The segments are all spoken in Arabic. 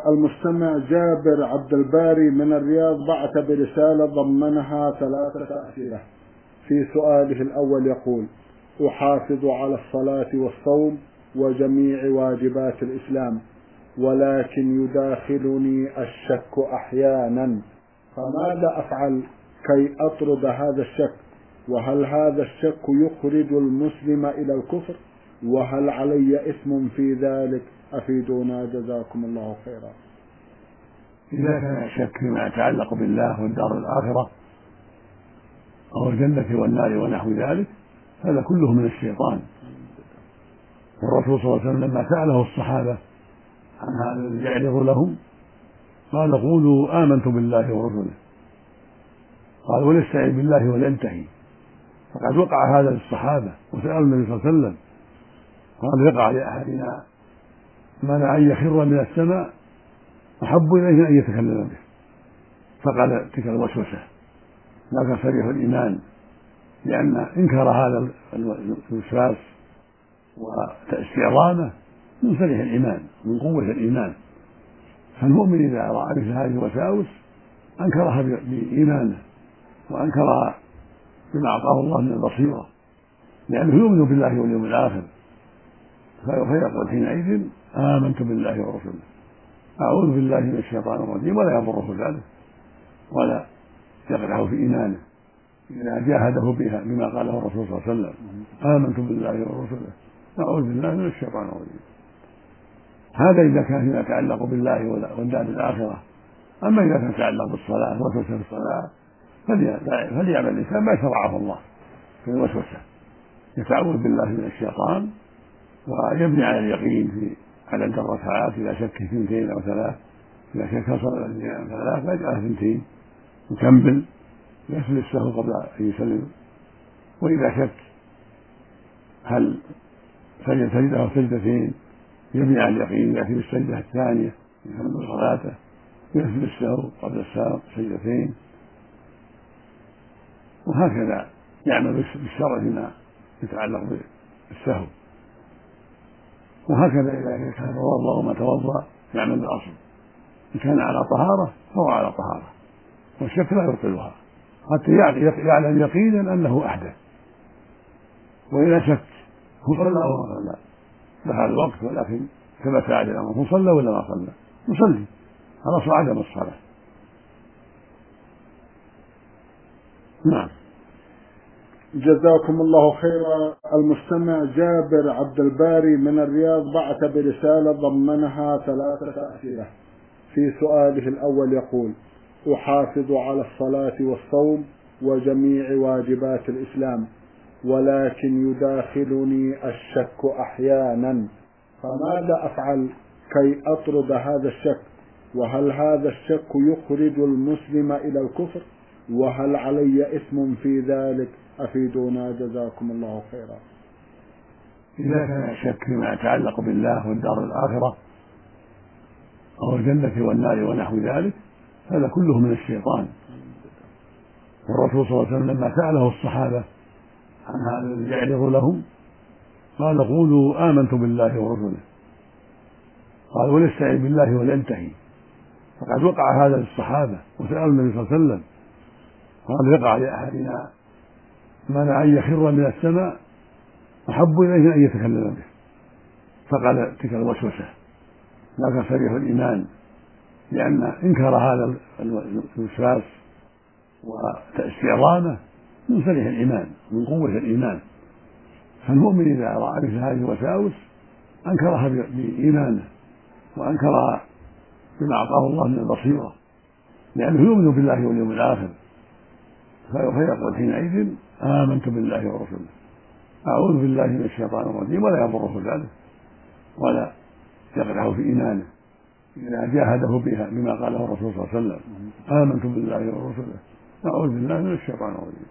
المستمع جابر عبد الباري من الرياض بعث برسالة ضمنها 3 أسئلة. في سؤاله الأول يقول: أحافظ على الصلاة والصوم وجميع واجبات الإسلام، ولكن يداخلني الشك أحيانا، فماذا أفعل كي أطرد هذا الشك؟ وهل هذا الشك يخرج المسلم إلى الكفر؟ وهل علي إثم في ذلك؟ أفيدونا جزاكم الله خيرا. إذا كان الشك فيما يتعلق بالله والدار الآخرة أو الجنة والنار ونحو ذلك هذا كله من الشيطان. والرسول صلى الله عليه وسلم لما سأله الصحابة عن هذا الذي يعرض لهم قال: قولوا آمنت بالله ورسله. قال: ونستعين بالله ولينتهي. فقد وقع هذا للصحابة وسألوا النبي صلى الله عليه وسلم قال: يقع لأحدنا منع أن يخر من السماء أحب إليه أن يتكلم به. فقال: تلك الوسوسة لا صريح الإيمان، لأن إنكار هذا الوسواس واستعظامه من صريح الإيمان، من قوة الإيمان. فالمؤمن إذا رأى مثل هذه الوساوس أنكرها بإيمانه وأنكرها بما أعطاه الله من البصيرة، لأنه يؤمن بالله واليوم الآخر، فيقول حينئذ: آمنت بالله ورسوله، أعوذ بالله من الشيطان الرجيم، ولا يضره ذلك ولا يقدح في إيمانه إذا جاهده بها بما قاله الرسول صلى الله عليه وسلم: آمنت بالله ورسوله، أعوذ بالله من الشيطان الرجيم. هذا إذا كان فيما يتعلق بالله والدار الآخرة. أما إذا كان يتعلق بالصلاة وسوسة في الصلاة فليعمل الإنسان ما شرعه الله في الوسوسة، يتعوذ بالله من الشيطان ويبني على اليقين في عدد الركعات. إذا شك في 2 أو 3، إذا شك صلى 2 أو 3 فيجعلها 2 يكمل، يسجد السهو قبل أن يسلم. وإذا شك هل سجد سجدة أو سجدتين يبني على اليقين، يأتي بالسجدة الثانية يكمل صلاته، يسجد السهو قبل السلام سجدتين، وهكذا يعمل بالشرع فيما يتعلق بالسهو. وهكذا إذا كان توضأ وما توضأ يعمل بالأصل، إن كان على طهارة فهو على طهارة، والشك لا يبطلها حتى يعلم يقينا أنه أحدث. وإذا شك هو صلى أو ما صلى دخل الوقت ولكن ثبت عليه الأمر، هو صلى ولا ما صلى؟ يصلي، الأصل عدم الصلاة. نعم. جزاكم الله خيرا. المستمع جابر عبد الباري من الرياض بعث برسالة ضمنها 3 أسئلة. في سؤاله الأول يقول: أحافظ على الصلاة والصوم وجميع واجبات الإسلام، ولكن يداخلني الشك أحيانا، فماذا أفعل كي أطرد هذا الشك؟ وهل هذا الشك يخرج المسلم إلى الكفر؟ وهل علي إثم في ذلك؟ أفيدونا جزاكم الله خيرا. إذا كان الشك فيما يتعلق بالله والدار الآخرة أو الجنة والنار ونحو ذلك هذا كله من الشيطان. والرسول صلى الله عليه وسلم لما سأله الصحابة عن هذا الذي يعرض لهم قال: قولوا آمنت بالله ورسله. قال: ونستعين بالله ولينتهي. فقد وقع هذا للصحابة وسألوا النبي صلى الله عليه وسلم قال: يقع لأحدنا منع أن يخر من السماء أحب إليه أن يتكلم به. فقال: تلك الوسوسة لا صريح الإيمان، لأن إنكار هذا الوسواس واستعظامه من صريح الإيمان، من قوة الإيمان. فالمؤمن إذا رأى مثل هذه الوساوس أنكرها بإيمانه وأنكرها بما أعطاه الله من البصيرة، لأنه يؤمن بالله واليوم الآخر، فيقول حينئذ: آمنت بالله ورسوله، أعوذ بالله من الشيطان الرجيم، ولا يضره ذلك ولا يقدح في إيمانه إذا جاهده بها بما قاله الرسول صلى الله عليه وسلم: آمنت بالله ورسوله، أعوذ بالله من الشيطان الرجيم.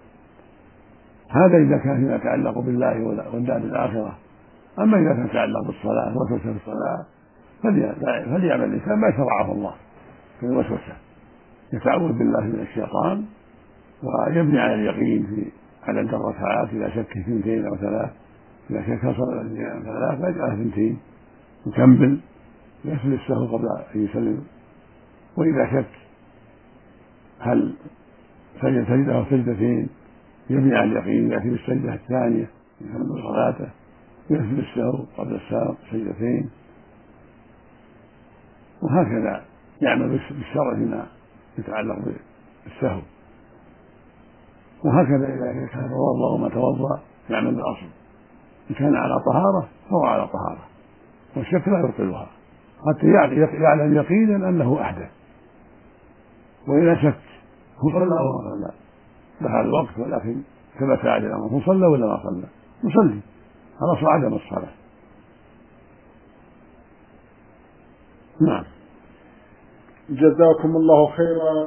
هذا إذا كان فيما يتعلق بالله والدار الآخرة. أما إذا كان يتعلق بالصلاة وسوسة في الصلاة فليعمل الإنسان ما شرعه الله في الوسوسة، يتعوذ بالله من الشيطان ويبني على اليقين في عدد الركعات. إذا شك في 2 أو 3، إذا شك صلى 2 أو 3 فيجعلها 2 يكمل، يسجد السهو قبل أن يسلم. وإذا شك هل سجد سجدة أو سجدتين يبني على اليقين يأتي بالسجدة الثانية يكمل صلاته، يسجد السهو قبل السلام سجدتين، وهكذا يعمل بالشرع فيما يتعلق بالسهو. وهكذا إذا كان توضأ وما توضأ يعمل بالأصل، إن كان على طهارة فهو على طهارة، والشك لا يبطلها حتى يعلم يقينا أنه أحدث. وإذا شك هو صلى أو ما صلى دخل الوقت ولكن ثبت عليه الأمر هو صلى ولا ما صلى، يصلي على أصل عدم الصلاة. نعم. جزاكم الله خيرا.